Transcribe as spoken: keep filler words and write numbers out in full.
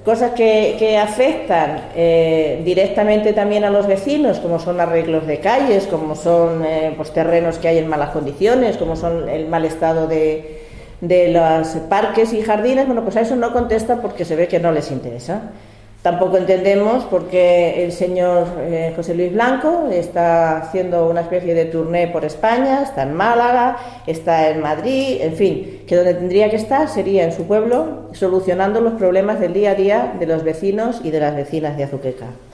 Cosas que, que afectan eh, directamente también a los vecinos, como son arreglos de calles, como son eh, pues, terrenos que hay en malas condiciones, como son el mal estado de, de los parques y jardines. Bueno, pues a eso no contesta porque se ve que no les interesa. Tampoco entendemos por qué el señor eh, José Luis Blanco está haciendo una especie de tourné por España, está en Málaga, está en Madrid, en fin, que donde tendría que estar sería en su pueblo, solucionando los problemas del día a día de los vecinos y de las vecinas de Azuqueca.